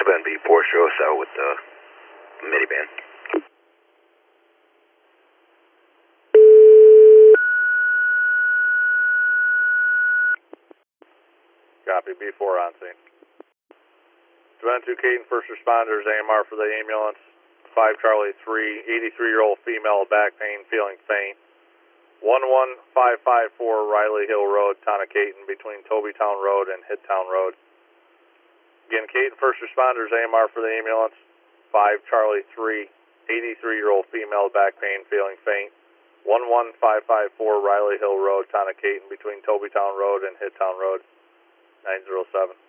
7B Porsche out with the minivan. Copy, B4 on scene. 7-2 Caden, first responders, AMR for the ambulance. 5 Charlie 3, 83-year-old female, back pain, feeling faint. 11554 Riley Hill Road, town of Caden, between Tobytown Road and Hitttown Road. Again, Caden, first responders, AMR for the ambulance. 5 Charlie 3, 83-year-old female, back pain, feeling faint. 11554 Riley Hill Road, town of Caden, between Tobytown Road and Hitttown Road. 907.